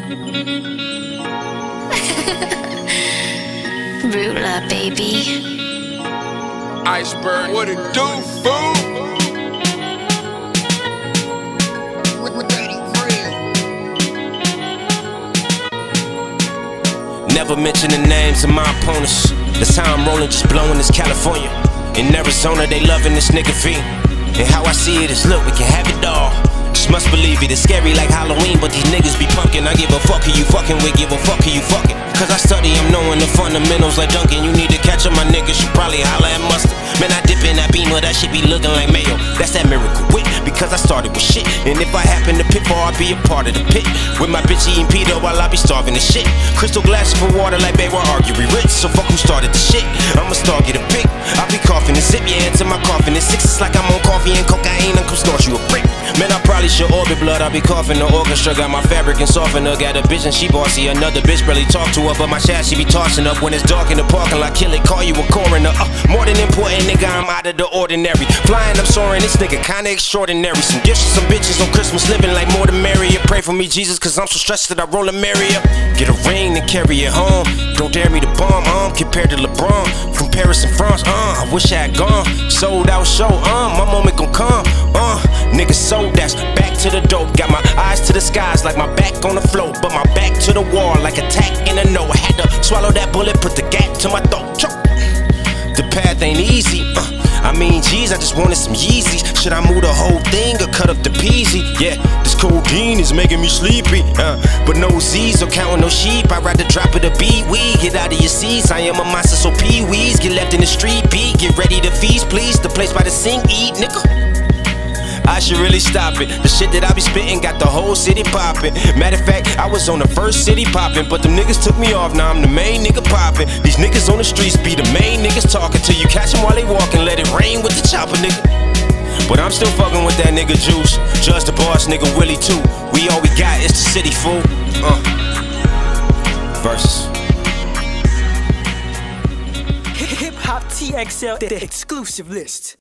Rula, baby. Iceberg, what it do, fool? Never mention the names of my opponents. That's how I'm rolling, just blowing this California. In Arizona, they loving this nigga V. And how I see it is, look, we can have it all. Just must believe it, it's scary like Halloween, but these niggas be punkin'. I give a fuck who you fucking with, give a fuck who you fucking. Cause I study, I'm knowing the fundamentals like Duncan. You need to catch up, my niggas should probably holla at Mustard. Man, I dip in that beamer, that shit be looking like mayo. That's that miracle whip, because I started with shit. And if I happen to pitfall, I'll be a part of the pit. With my bitch eating pita while I be starving to shit. Crystal glasses for water like babe, why argue we rich? So fuck who started the shit, I'ma start get a pick. I be coughing and sip your hand to my coffin. And six, it's like I'm on coffee and cocaine, Uncle snort you a brick. Man, I probably should orbit blood, I be coughing the orchestra. Got my fabric and softener, got a bitch and she bossy. Another bitch barely talk to her, but my chat she be tossing up. When it's dark in the parking lot, kill it, call you a coroner. More than important, nigga, I'm out of the ordinary. Flying, I'm soaring, this nigga kinda extraordinary. Some gifts for some bitches on Christmas, living like more than merrier. Pray for me, Jesus, cause I'm so stressed that I roll a Marriott. Get a ring and carry it home. Don't dare me to bomb, compared to LeBron. From Paris and France, I wish I had gone. Sold out show, my moment gon' come, nigga sold that's back to the dope. Got my eyes to the skies like my back on the float, but my back to the wall like a tack in a note. I had to swallow that bullet, put the gap to my throat. Choke. The path ain't easy, I mean, geez, I just wanted some Yeezys. Should I move the whole thing or cut up the peasy? Yeah, this codeine is making me sleepy, but no Z's or counting no sheep. I'd rather drop it a B-weed. Get out of your seats, I am a monster, so pee-wees. Get left in the street, beat, get ready to feast, please. The place by the sink, eat, nigga. I should really stop it. The shit that I be spitting got the whole city poppin'. Matter of fact, I was on the first city poppin', but them niggas took me off, now I'm the main nigga poppin'. These niggas on the streets be the main niggas talking till you catch them while they walkin'. Let it rain with the chopper, nigga. But I'm still fucking with that nigga Juice. Judge the boss, nigga Willie too. We all we got is the city, fool. Versus Hip Hop TXL, the exclusive list.